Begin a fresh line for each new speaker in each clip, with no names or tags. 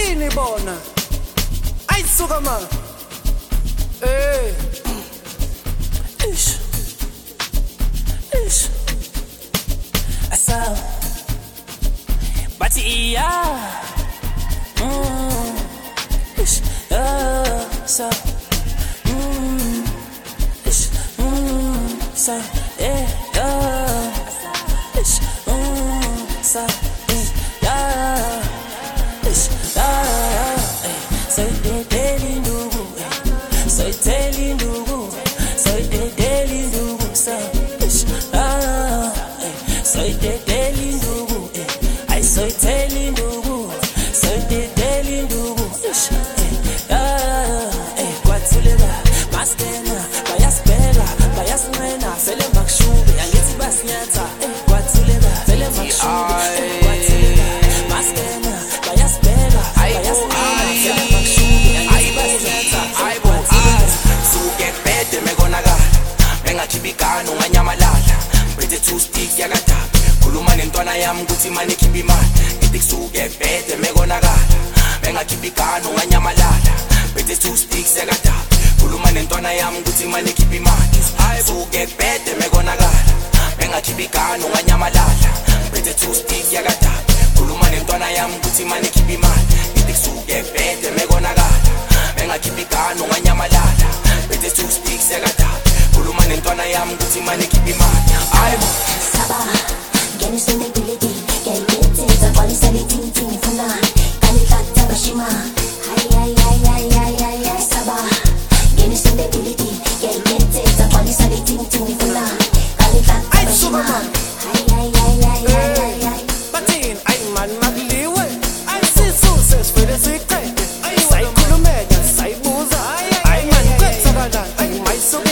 bathini bona ayisuka ma ish asa bathi iya ish sa ish sa ish sa
Chibikano nganyamalala mphethe two sticks yakadaba khuluma nentwana yami ukuthi manje khipha imali ngithi kusuke bhede mekonakala bengakhipikano nganyamalala mphethe two sticks yakadaba khuluma nentwana yami ukuthi manje khipha imali ayisuke bhede mekonakala bengakhipikano nganyamalala mphethe two sticks yakadaba khuluma nentwana yami ukuthi manje khipha imali ngithi kusuke bhede mekonakala bengakhipikano nganyamalala mphethe two sticks yakadaba khuluma nentwana yami ukuthi manje khipha imali ayibo
saba ngene sendebility ngiyayithetha kwalisa letinti ngifuna kanithatha bashima hay saba ngene sendebility ngiyayithetha kwalisa letinti ngifuna kanithatha bashima hay
bathini ayimani makuliwe ayisisuses vele siqede sayikhulumela sayibuza ayimani kwenzakala ayimayisuke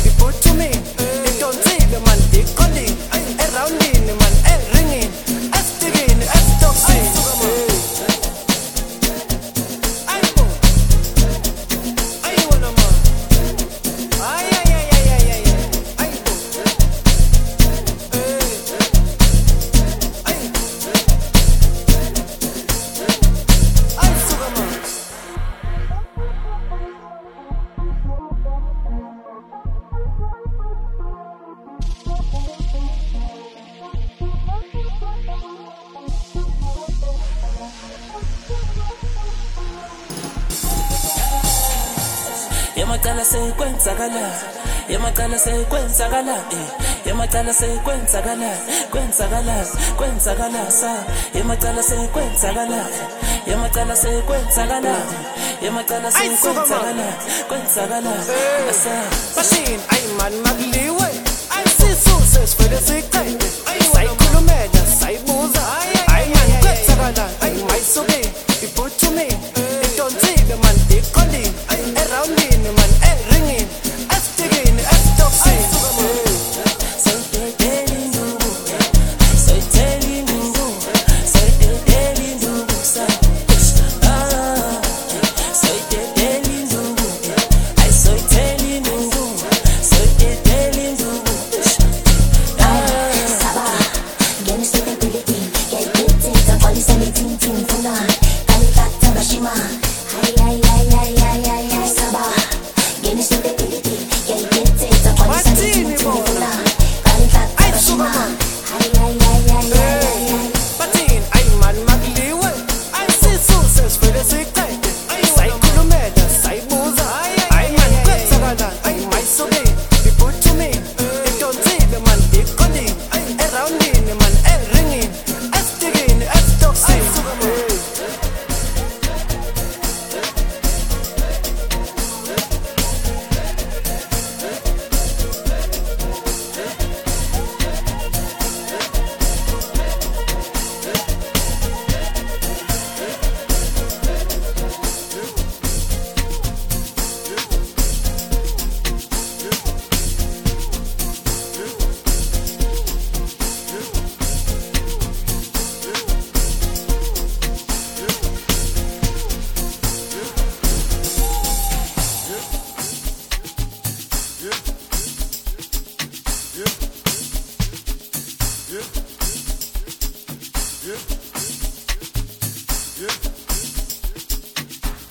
Yamacala sekwenzakala yamacala sekwenzakala yamacala sekwenzakala kwenzakala sa yamacala sekwenzakala yamacala sekwenzakala yamacala sekwenzakala kwenzakala sa
bathini ayimani makuliwe ayisisuses vele siqede sayikhulumela sayibuza ayimani kwenzakala ayimayisuke iphuthume idonsile man iqondile erawundini man eringini esitikini esitokisini
ngene sendebility ngiyayithetha kwalisa letinti ngifuna kanithatha bashima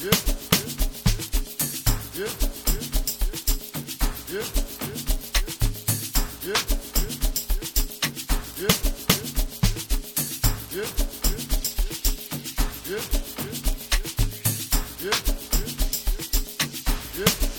Yeah.